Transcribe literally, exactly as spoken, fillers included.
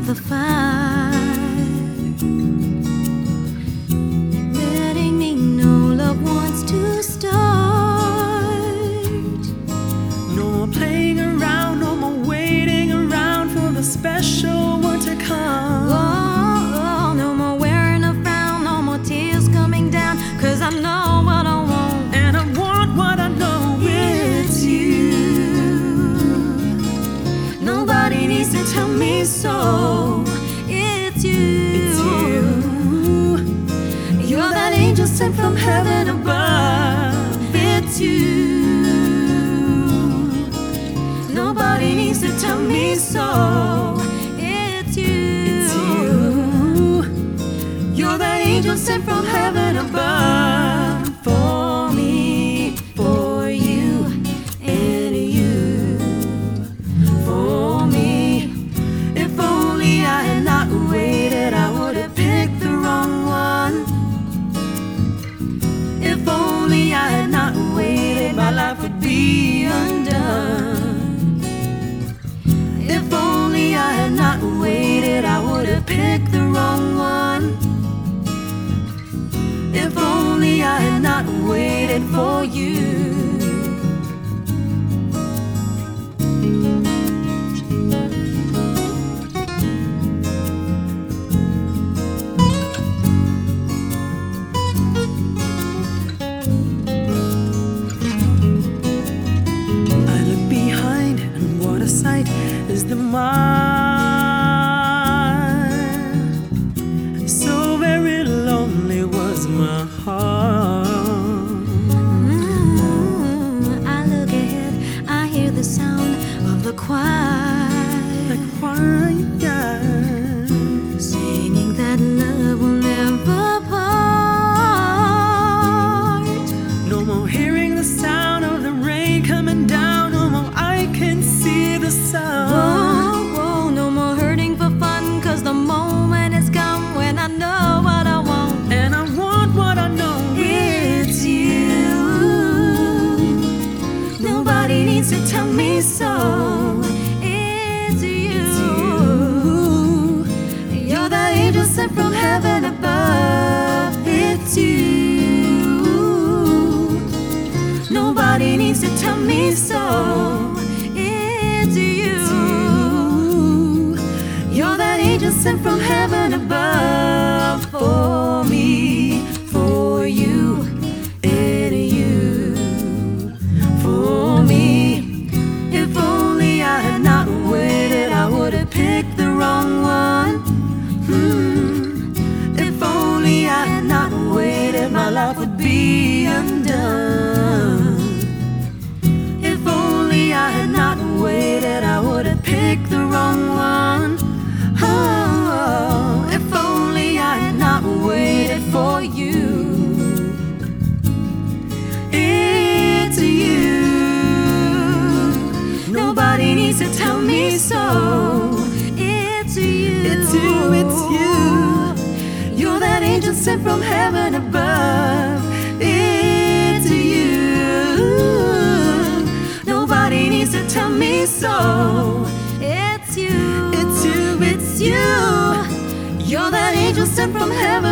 the fire, letting me know love wants to start. No more playing around, no more waiting around for the special one to come. Oh, no more wearing a frown, no more tears coming down, 'cause I know what I want, and I want what I know. It's you. Nobody needs to tell me so. It's you. It's you. You're that angel sent from heaven above. It's you. Nobody needs to tell me so. It's you. It's you. You're that angel sent from heaven above. For me, for you, and you. For me. If only I had not waited, I would have picked the wrong one. If only I had not waited, my life would be undone. If only I had not waited, I would have picked the wrong one. If only I had not waited for you. Is the mind so very lonely was my heart. Mm, I look ahead, I hear the sound of the choir, The choir, singing that love will never part. no more hearing the sound of the rain coming down. No more I can see the sun. Whoa, whoa, no more hurting for fun, 'cause the moment has come when I know what I want, and I want what I know. It's you. Nobody needs to tell me so. It's you. It's you. You're the angel sent from heaven above. It's you. Nobody needs to tell me so. It's you. It's you. You're that angel sent from heaven above. For me, for you, and you. For me. If only I had not waited, I would have picked the wrong one. Hmm. If only I had not waited, my life would be undone. If only I had not waited, I would have picked the wrong one. Oh, if only I had not waited for you. It's you. Nobody needs to tell me so. It's you. It's you, it's you. You're that angel sent from heaven above. It's you. Nobody needs to tell me so. It's you. It's you, It's you. You're that angel sent from heaven